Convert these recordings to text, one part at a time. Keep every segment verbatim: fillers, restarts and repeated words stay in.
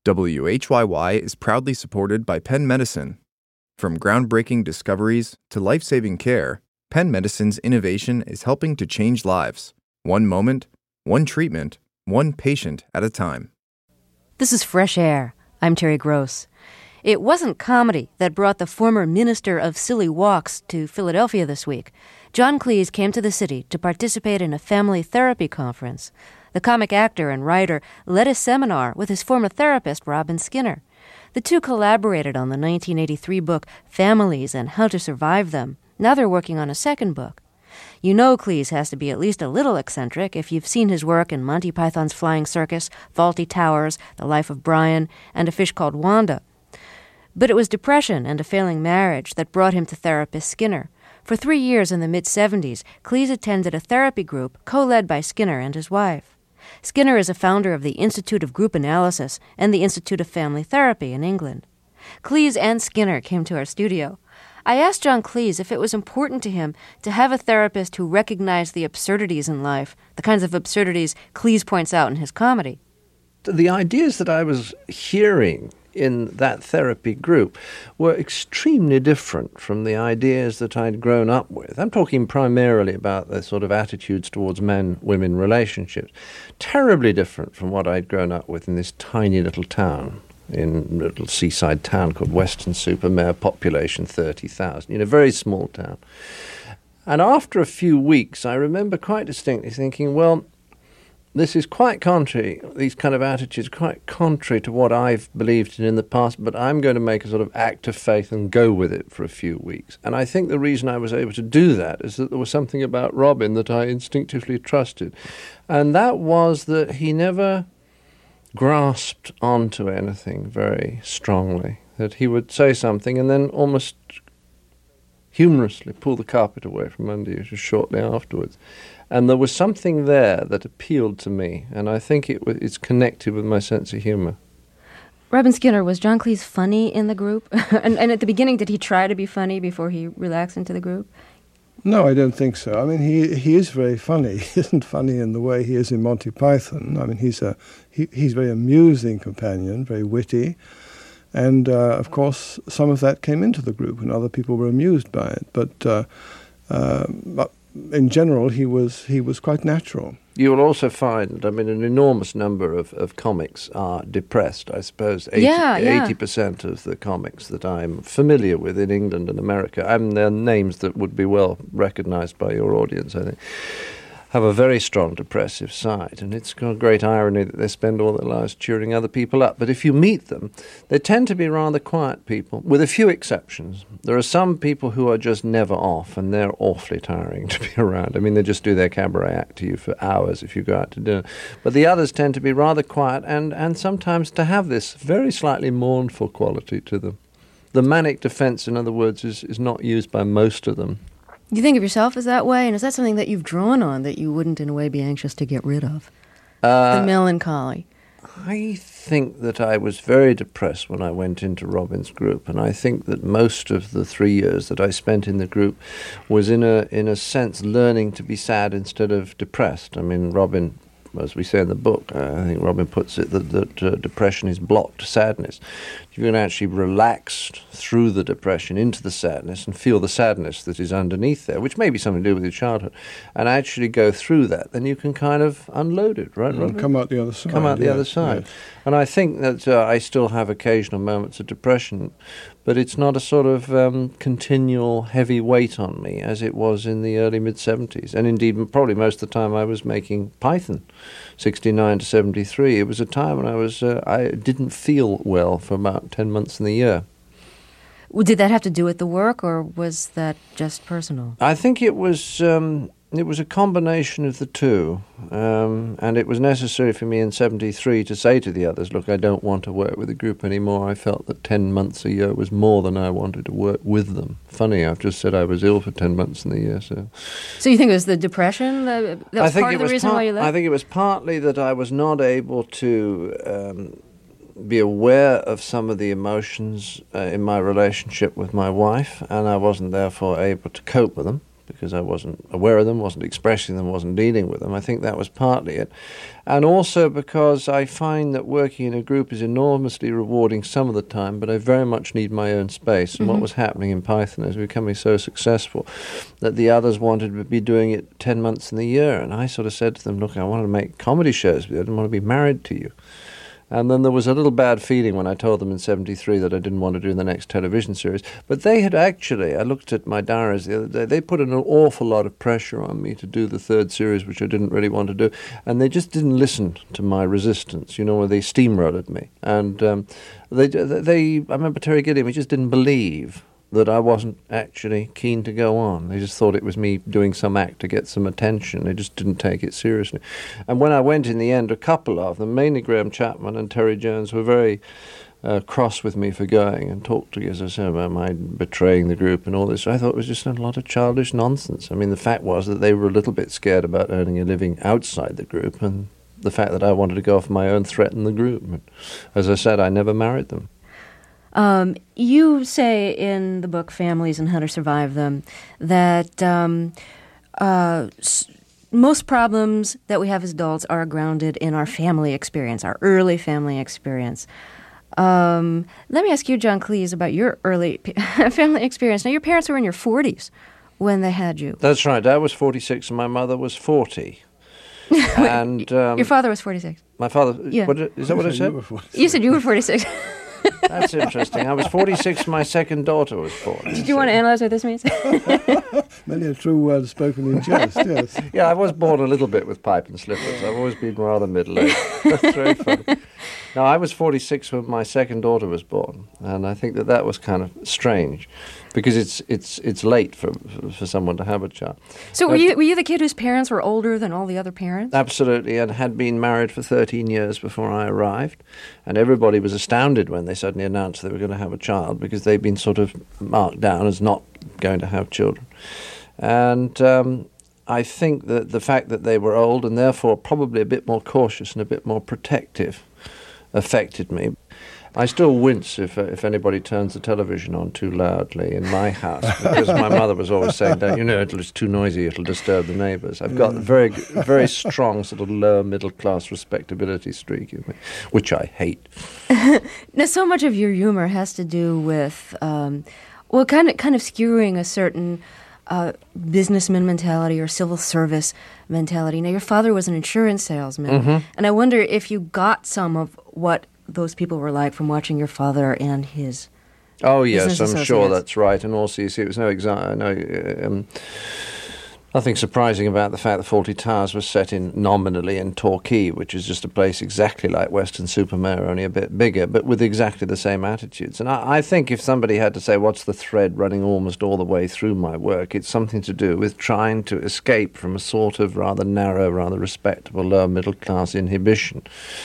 W H Y Y is proudly supported by Penn Medicine. From groundbreaking discoveries to life-saving care, Penn Medicine's innovation is helping to change lives, one moment, one treatment, one patient at a time. This is Fresh Air. I'm Terry Gross. It wasn't comedy that brought the former minister of silly walks to Philadelphia this week. John Cleese came to the city to participate in a family therapy conference. The comic actor and writer led a seminar with his former therapist, Robin Skinner. The two collaborated on the nineteen eighty-three book Families and How to Survive Them. Now they're working on a second book. You know Cleese has to be at least a little eccentric if you've seen his work in Monty Python's Flying Circus, Fawlty Towers, The Life of Brian, and A Fish Called Wanda. But it was depression and a failing marriage that brought him to therapist Skinner. For three years in the mid-seventies, Cleese attended a therapy group co-led by Skinner and his wife. Skinner is a founder of the Institute of Group Analysis and the Institute of Family Therapy in England. Cleese and Skinner came to our studio. I asked John Cleese if it was important to him to have a therapist who recognized the absurdities in life, the kinds of absurdities Cleese points out in his comedy. The ideas that I was hearing in that therapy group were extremely different from the ideas that I'd grown up with. I'm talking primarily about the sort of attitudes towards men-women relationships. Terribly different from what I'd grown up with in this tiny little town, in a little seaside town called Weston-super-Mare, population thirty thousand, you know, very small town. And after a few weeks, I remember quite distinctly thinking, well, this is quite contrary, these kind of attitudes, quite contrary to what I've believed in in the past, but I'm going to make a sort of act of faith and go with it for a few weeks. And I think the reason I was able to do that is that there was something about Robin that I instinctively trusted. And that was that he never grasped onto anything very strongly, that he would say something and then almost humorously pull the carpet away from under you just shortly afterwards. And there was something there that appealed to me, and I think it w- it's connected with my sense of humor. Robin Skinner, was John Cleese funny in the group? and, and at the beginning, did he try to be funny before he relaxed into the group? No, I don't think so. I mean, he he is very funny. He isn't funny in the way he is in Monty Python. I mean, he's a he, he's a very amusing companion, very witty. And, uh, of course, some of that came into the group, and other people were amused by it. But, uh, uh, but in general, he was he was quite natural. You will also find, I mean, an enormous number of, of comics are depressed. I suppose eighty, yeah, yeah. eighty percent of the comics that I'm familiar with in England and America, and they're names that would be well recognized by your audience, I think, have a very strong depressive side. And it's got a great irony that they spend all their lives cheering other people up. But if you meet them, they tend to be rather quiet people, with a few exceptions. There are some people who are just never off, and they're awfully tiring to be around. I mean, they just do their cabaret act to you for hours if you go out to dinner. But the others tend to be rather quiet and, and sometimes to have this very slightly mournful quality to them. The manic defense, in other words, is, is not used by most of them. Do you think of yourself as that way? And is that something that you've drawn on that you wouldn't, in a way, be anxious to get rid of? Uh, the melancholy. I think that I was very depressed when I went into Robin's group, and I think that most of the three years that I spent in the group was, in a in a sense, learning to be sad instead of depressed. I mean, Robin, as we say in the book, uh, I think Robin puts it that, that uh, depression is blocked sadness. You can actually relax through the depression into the sadness and feel the sadness that is underneath there, which may be something to do with your childhood, and actually go through that, then you can kind of unload it, right, Robin? And come out the other side. Come out the yes, other side. Yes. And I think that uh, I still have occasional moments of depression, but it's not a sort of um, continual heavy weight on me as it was in the early mid-seventies. And indeed, probably most of the time I was making Python, sixty-nine to seventy-three. It was a time when I was uh, I didn't feel well for about ten months in the year. Well, did that have to do with the work, or was that just personal? I think it was um, it was a combination of the two, um, and it was necessary for me in seventy-three to say to the others, look, I don't want to work with the group anymore. I felt that ten months a year was more than I wanted to work with them. Funny, I've just said I was ill for ten months in the year. So so you think it was the depression that, that was part of the reason part, why you left? I think it was partly that I was not able to um, be aware of some of the emotions uh, in my relationship with my wife, and I wasn't therefore able to cope with them because I wasn't aware of them, wasn't expressing them, wasn't dealing with them. I think that was partly it. And also because I find that working in a group is enormously rewarding some of the time, but I very much need my own space. And mm-hmm. what was happening in Python is becoming so successful that the others wanted to be doing it ten months in the year. And I sort of said to them, look, I want to make comedy shows with you. I didn't want to be married to you. And then there was a little bad feeling when I told them in seventy-three that I didn't want to do the next television series. But they had actually, I looked at my diaries the other day, they put an awful lot of pressure on me to do the third series, which I didn't really want to do. And they just didn't listen to my resistance, you know, where they steamrolled me. And um, they, they, I remember Terry Gilliam, he just didn't believe that I wasn't actually keen to go on. They just thought it was me doing some act to get some attention. They just didn't take it seriously. And when I went in the end, a couple of them, mainly Graham Chapman and Terry Jones, were very uh, cross with me for going and talked to me, as I said, about my betraying the group and all this. I thought it was just a lot of childish nonsense. I mean, the fact was that they were a little bit scared about earning a living outside the group, and the fact that I wanted to go off my own threatened the group. And as I said, I never married them. Um, you say in the book Families and How to Survive Them that um, uh, s- most problems that we have as adults are grounded in our family experience, our early family experience. Um, let me ask you, John Cleese, about your early p- family experience. Now, your parents were in your forties when they had you. That's right. Dad was forty-six and my mother was forty. and um, Your father was forty-six. My father, yeah. what, is that what I said? You said you were forty-six. That's interesting. I was forty-six, my second daughter was born. Did you so. want to analyze what this means? Many a true word spoken in jest, yes. Yeah, I was born a little bit with pipe and slippers. I've always been rather middle-aged. That's very funny. No, I was forty-six when my second daughter was born, and I think that that was kind of strange, because it's it's it's late for for someone to have a child. So were you were you the kid whose parents were older than all the other parents? Absolutely, and had been married for thirteen years before I arrived, and everybody was astounded when they suddenly announced they were going to have a child, because they'd been sort of marked down as not going to have children. And um, I think that the fact that they were old and therefore probably a bit more cautious and a bit more protective affected me. I still wince if uh, if anybody turns the television on too loudly in my house, because my mother was always saying, "Don't you know, it's too noisy, it'll disturb the neighbours." I've got a very, very strong sort of lower middle class respectability streak in me, which I hate. Now, so much of your humor has to do with, um, well, kind of kind of skewing a certain uh, businessman mentality or civil service mentality. Now, your father was an insurance salesman, mm-hmm. and I wonder if you got some of what those people were like from watching your father and his Oh, yes, I'm sure that's right. And also, you see, it was no, exa- no um, nothing surprising about the fact that Fawlty Towers was set in nominally in Torquay, which is just a place exactly like Weston-super-Mare, only a bit bigger, but with exactly the same attitudes. And I, I think if somebody had to say what's the thread running almost all the way through my work, it's something to do with trying to escape from a sort of rather narrow, rather respectable lower middle-class inhibition.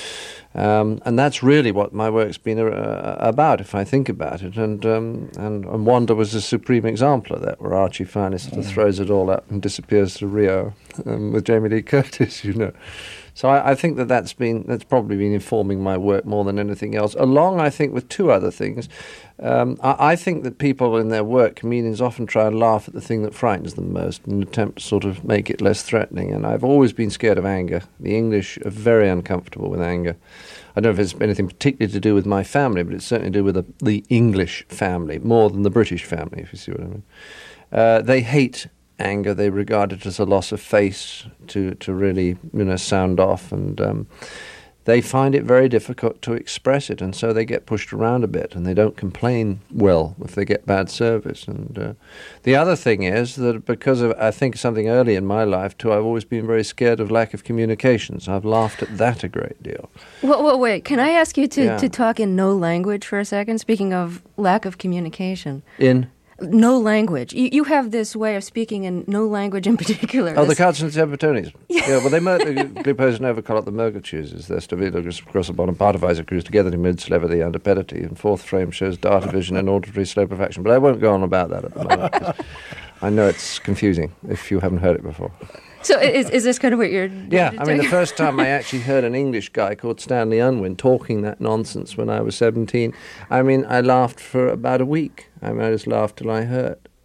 Um, and that's really what my work's been uh, about, if I think about it. And, um, and and Wanda was a supreme example of that, where Archie finally sort of throws it all up and disappears to Rio um, with Jamie Lee Curtis, you know. So I, I think that that's been that's probably been informing my work more than anything else. Along, I think, with two other things. Um, I, I think that people in their work, comedians, often try and laugh at the thing that frightens them most and attempt to sort of make it less threatening. And I've always been scared of anger. The English are very uncomfortable with anger. I don't know if it's anything particularly to do with my family, but it's certainly to do with the, the English family, more than the British family, if you see what I mean. Uh, they hate anger. They regard it as a loss of face to, to really, you know, sound off, and um, they find it very difficult to express it, and so they get pushed around a bit, and they don't complain well if they get bad service. And uh, the other thing is that because of, I think, something early in my life too, I've always been very scared of lack of communications. I've laughed at that a great deal. Well, well wait, can I ask you to, yeah. to talk in no language for a second, speaking of lack of communication? In? No language. You, you have this way of speaking in no language in particular. Oh, this... the Cards and Sepatonis. Yeah, well, they Glipos never call it the Mergachuses. They're Stavilos across the bottom part of Isaac Cruz together in mid-slevity under pedity, and fourth frame shows data vision and auditory slow perfection. But I won't go on about that at the moment, 'cause I know it's confusing if you haven't heard it before. So is is this kind of what you're... Yeah, I mean, the first time I actually heard an English guy called Stanley Unwin talking that nonsense when I was seventeen, I mean, I laughed for about a week. I mean, I just laughed till I hurt.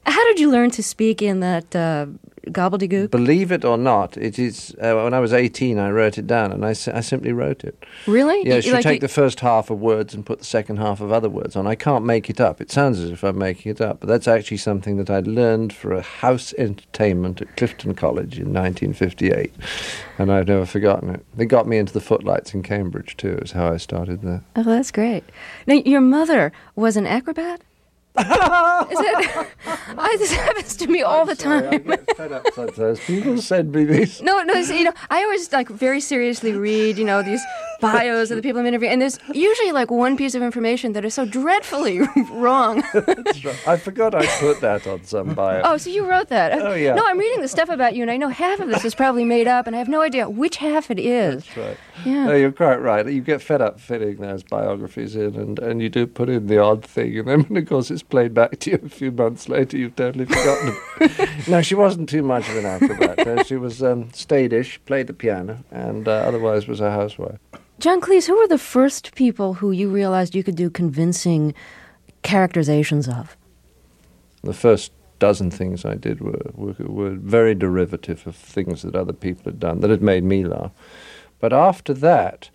How did you learn to speak in that uh, gobbledygook? Believe it or not, it is. Uh, when I was eighteen, I wrote it down, and I, I simply wrote it. Really? Yes, you, you like take you, the first half of words and put the second half of other words on. I can't make it up. It sounds as if I'm making it up, but that's actually something that I'd learned for a house entertainment at Clifton College in nineteen fifty-eight, and I've never forgotten it. It got me into the Footlights in Cambridge, too, is how I started there. Oh, that's great. Now, your mother was an acrobat? Is it? I, this happens to me all I'm the sorry, time. I get fed up sometimes. People send me these. No, no, so, you know, I always like very seriously read, you know, these bios of the people I'm interviewing, and there's usually like one piece of information that is so dreadfully wrong. That's right. I forgot I put that on some bio. Oh, so you wrote that? Oh, yeah. No, I'm reading the stuff about you, and I know half of this is probably made up, and I have no idea which half it is. That's right. Yeah. No, you're quite right. You get fed up fitting those biographies in, and, and you do put in the odd thing, and then, of course, it's played back to you a few months later. You've totally forgotten it. No, she wasn't too much of an acrobat. Uh, she was um, staidish, played the piano, and uh, otherwise was a housewife. John Cleese, who were the first people who you realized you could do convincing characterizations of? The first dozen things I did were, were, were very derivative of things that other people had done that had made me laugh. But after that,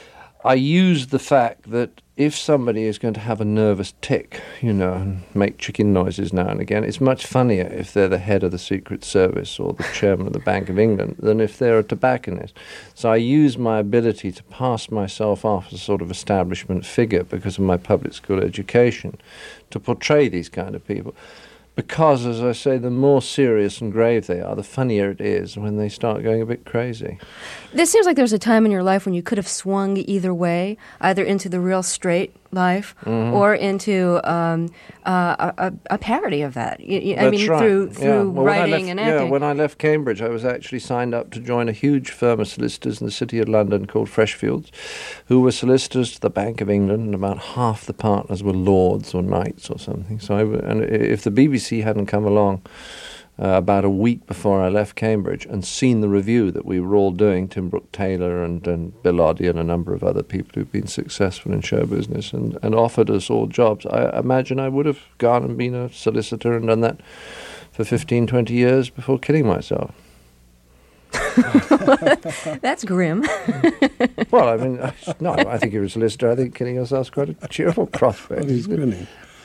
I used the fact that if somebody is going to have a nervous tic, you know, and make chicken noises now and again, it's much funnier if they're the head of the Secret Service or the chairman of the Bank of England than if they're a tobacconist. So I used my ability to pass myself off as a sort of establishment figure because of my public school education to portray these kind of people. Because, as I say, the more serious and grave they are, the funnier it is when they start going a bit crazy. This seems like there's a time in your life when you could have swung either way, either into the real straight life Mm-hmm. or into um, uh, a, a parody of that. You, you, I That's mean, right. through through Yeah. Well, when I writing left- and Yeah, acting. when I left Cambridge, I was actually signed up to join a huge firm of solicitors in the city of London called Freshfields, who were solicitors to the Bank of England, and about half the partners were lords or knights or something. So, I w- and if the B B C hadn't come along uh, about a week before I left Cambridge and seen the review that we were all doing, Tim Brooke-Taylor and, and Bill Oddie and a number of other people who've been successful in show business and, and offered us all jobs, I imagine I would have gone and been a solicitor and done that for fifteen, twenty years before killing myself. That's grim. Well, I mean, I, no, I think if you're a solicitor, I think killing yourself's quite a cheerful prospect. Well, he's grinning.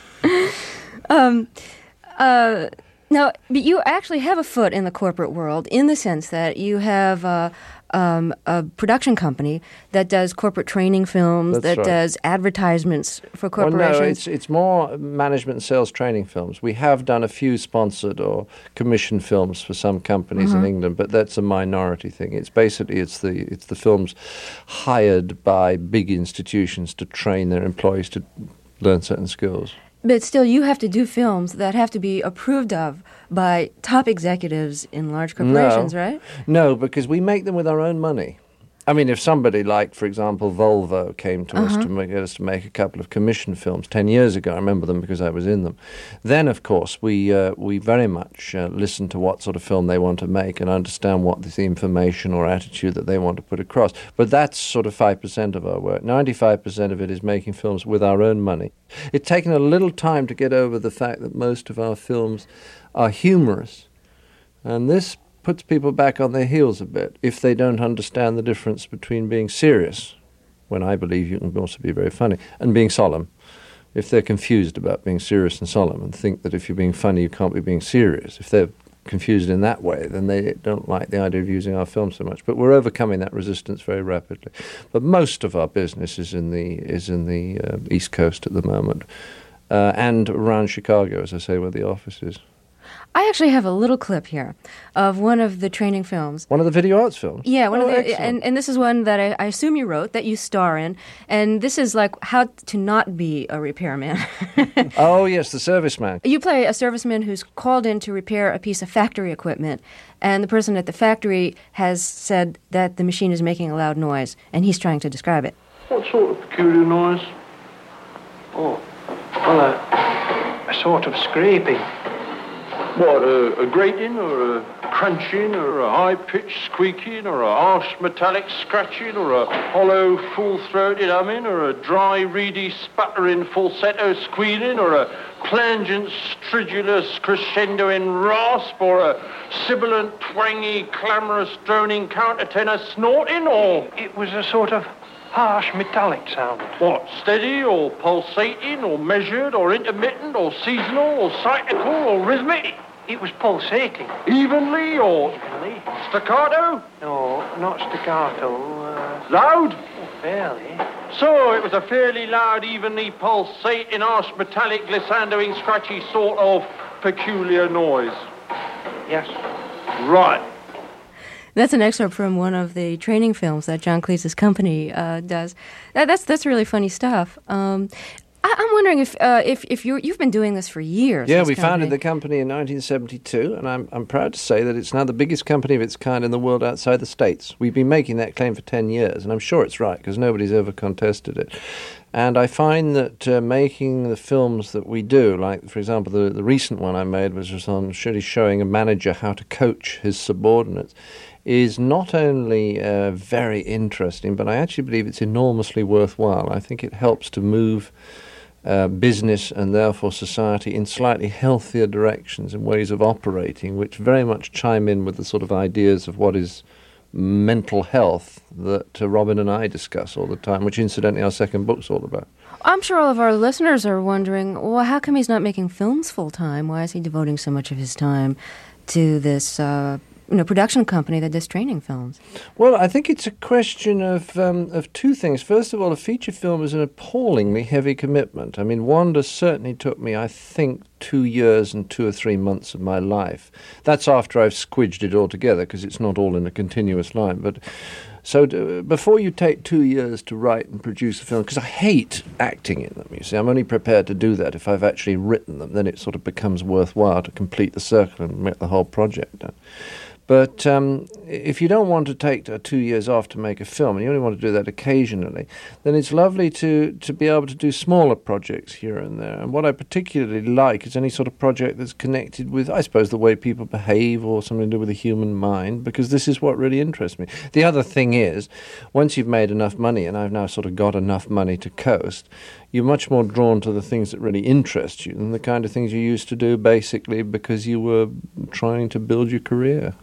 Um, uh, now, but you actually have a foot in the corporate world in the sense that you have uh, um, a production company that does corporate training films, That's that right. does advertisements for Well, corporations. no, it's it's more management and sales training films. We have done a few sponsored or commissioned films for some companies Mm-hmm. in England, but that's a minority thing. It's basically it's the it's the films hired by big institutions to train their employees to learn certain skills. But still, you have to do films that have to be approved of by top executives in large corporations, No. right? No, because we make them with our own money. I mean, if somebody like, for example, Volvo came to us to make, get us to make a couple of commission films ten years ago, I remember them because I was in them, then, of course, we uh, we very much uh, listen to what sort of film they want to make and understand what the information or attitude that they want to put across. But that's sort of five percent of our work. ninety-five percent of it is making films with our own money. It's taken a little time to get over the fact that most of our films are humorous. And this puts people back on their heels a bit if they don't understand the difference between being serious, when I believe you can also be very funny, and being solemn. If they're confused about being serious and solemn and think that if you're being funny you can't be being serious, if they're confused in that way, then they don't like the idea of using our film so much. But we're overcoming that resistance very rapidly. But most of our business is in the is in the uh, East Coast at the moment, uh, and around Chicago, as I say, where the office is. I actually have a little clip here of one of the training films. One of the video arts films? Yeah, one Oh, of the, excellent. and, and this is one that I, I assume you wrote, that you star in, and this is like how to not be a repairman. Oh, yes, The Serviceman. You play a serviceman who's called in to repair a piece of factory equipment, and the person at the factory has said that the machine is making a loud noise, and he's trying to describe it. What sort of peculiar noise? Oh, well, a, a sort of scraping. What, a, a grating or a crunching, or a high-pitched squeaking, or a harsh metallic scratching, or a hollow, full-throated humming, or a dry, reedy, sputtering falsetto squealing, or a plangent, stridulous, crescendoing rasp, or a sibilant, twangy, clamorous, droning countertenor snorting, or... It was a sort of harsh, metallic sound. What, steady, or pulsating, or measured, or intermittent, or seasonal, or cyclical, or rhythmic? It was pulsating. Evenly, or Evenly? staccato? No, not staccato. Uh, Loud? fairly. So it was a fairly loud, evenly pulsating, harsh, metallic, glissandoing, scratchy sort of peculiar noise. Yes. Right. That's an excerpt from one of the training films that John Cleese's company uh, does. That, that's that's really funny stuff. Um, I, I'm wondering if uh, if if you you've been doing this for years. Yeah, this we company. founded the company in nineteen seventy-two, and I'm I'm proud to say that it's now the biggest company of its kind in the world outside the States. We've been making that claim for ten years, and I'm sure it's right because nobody's ever contested it. And I find that uh, making the films that we do, like, for example, the, the recent one I made was just on really showing a manager how to coach his subordinates, is not only uh, very interesting, but I actually believe it's enormously worthwhile. I think it helps to move uh, business and therefore society in slightly healthier directions and ways of operating, which very much chime in with the sort of ideas of what is mental health that uh, Robin and I discuss all the time, which incidentally our second book's all about. I'm sure all of our listeners are wondering, well, how come he's not making films full time? Why is he devoting so much of his time to this uh, you know, production company that does training films? Well, I think it's a question of um, of two things. First of all, a feature film is an appallingly heavy commitment. I mean, Wanda certainly took me, I think, two years and two or three months of my life. That's after I've squidged it all together, because it's not all in a continuous line. But so to, before you take two years to write and produce a film, because I hate acting in them, you see, I'm only prepared to do that if I've actually written them. Then it sort of becomes worthwhile to complete the circle and make the whole project done. But um, if you don't want to take uh, two years off to make a film, and you only want to do that occasionally, then it's lovely to, to be able to do smaller projects here and there. And what I particularly like is any sort of project that's connected with, I suppose, the way people behave or something to do with the human mind, because this is what really interests me. The other thing is, once you've made enough money, and I've now sort of got enough money to coast, you're much more drawn to the things that really interest you than the kind of things you used to do basically because you were trying to build your career.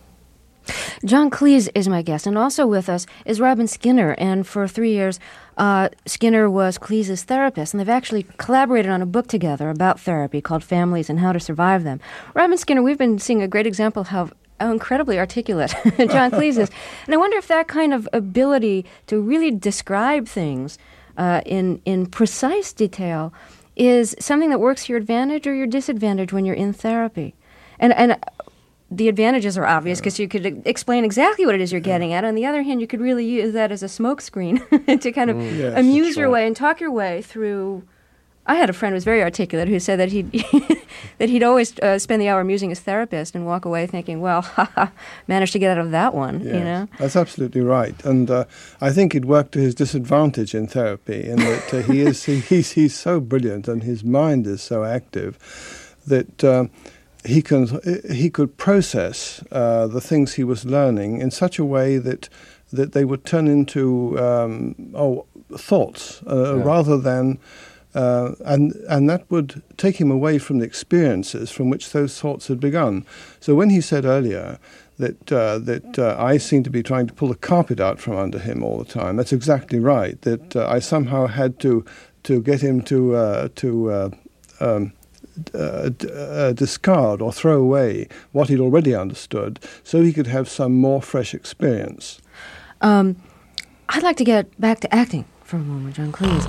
John Cleese is my guest, and also with us is Robin Skinner. And for three years, uh, Skinner was Cleese's therapist, and they've actually collaborated on a book together about therapy called Families and How to Survive Them. Robin Skinner, we've been seeing a great example of how, how incredibly articulate John Cleese is. And I wonder if that kind of ability to really describe things uh, in, in precise detail is something that works to your advantage or your disadvantage when you're in therapy. And and the advantages are obvious because you could explain exactly what it is you're getting at. On the other hand, you could really use that as a smokescreen to kind of Mm, yes, amuse your right. way and talk your way through. I had a friend who was very articulate who said that he'd, that he'd always uh, spend the hour amusing his therapist and walk away thinking, well, haha, managed to get out of that one, Yes, you know? that's absolutely right. And uh, I think it worked to his disadvantage in therapy in that uh, he is he, he's, he's so brilliant and his mind is so active that uh, he can he could process uh, the things he was learning in such a way that that they would turn into um, oh thoughts uh, Yeah. rather than uh, and and that would take him away from the experiences from which those thoughts had begun. So when he said earlier that uh, that uh, I seemed to be trying to pull the carpet out from under him all the time, that's exactly right. That uh, I somehow had to to get him to uh, to uh, um, Uh, d- uh, discard or throw away what he'd already understood so he could have some more fresh experience. Um, I'd like to get back to acting for a moment, John Cleese.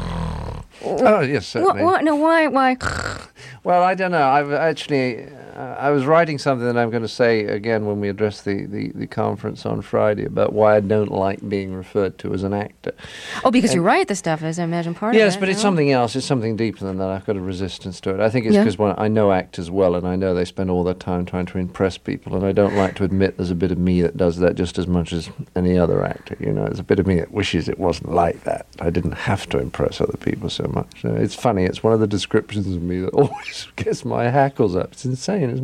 Oh, yes, certainly. Why, no, why, why? Well, I don't know. I've actually, uh, I was writing something that I'm going to say again when we address the, the, the conference on Friday about why I don't like being referred to as an actor. Oh, because And- you write the stuff, as I imagine part of it. Yes, but it's no? something else. It's something deeper than that. I've got a resistance to it. I think it's Yeah. because I know actors well, and I know they spend all their time trying to impress people, and I don't like to admit there's a bit of me that does that just as much as any other actor. You know, there's a bit of me that wishes it wasn't like that. I didn't have to impress other people so much. Uh, It's funny. It's one of the descriptions of me that always gets my hackles up. It's insane, isn't it?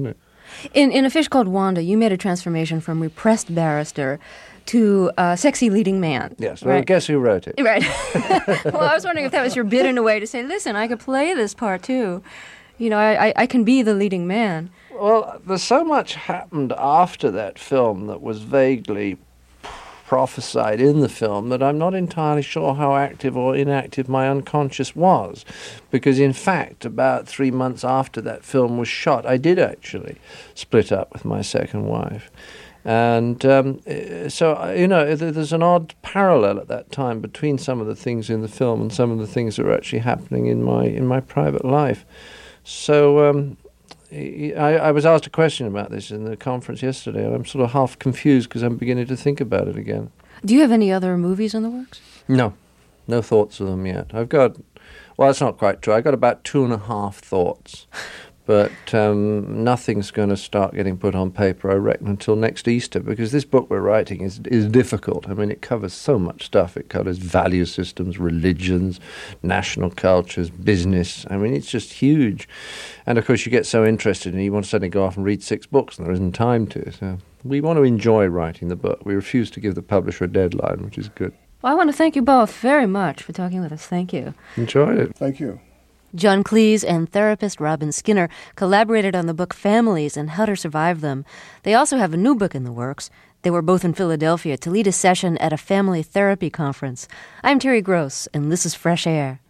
In in A Fish Called Wanda, you made a transformation from repressed barrister to uh, sexy leading man. Yes, well, right? guess who wrote it? Right. Well, I was wondering if that was your bid in a way to say, listen, I could play this part too. You know, I, I, I can be the leading man. Well, there's so much happened after that film that was vaguely prophesied in the film that I'm not entirely sure how active or inactive my unconscious was. Because, in fact, about three months after that film was shot, I did actually split up with my second wife. And um, so, you know, there's an odd parallel at that time between some of the things in the film and some of the things that are actually happening in my in my private life. So um, I, I was asked a question about this in the conference yesterday, and I'm sort of half confused because I'm beginning to think about it again. Do you have any other movies in the works? No, no thoughts of them yet. I've got, well, that's not quite true. I've got about two and a half thoughts. But um, nothing's going to start getting put on paper, I reckon, until next Easter, because this book we're writing is is difficult. I mean, it covers so much stuff. It covers value systems, religions, national cultures, business. I mean, it's just huge. And, of course, you get so interested and you want to suddenly go off and read six books, and there isn't time to. So we want to enjoy writing the book. We refuse to give the publisher a deadline, which is good. Well, I want to thank you both very much for talking with us. Thank you. Enjoyed it. Thank you. John Cleese and therapist Robin Skinner collaborated on the book Families and How to Survive Them. They also have a new book in the works. They were both in Philadelphia to lead a session at a family therapy conference. I'm Terry Gross, and this is Fresh Air.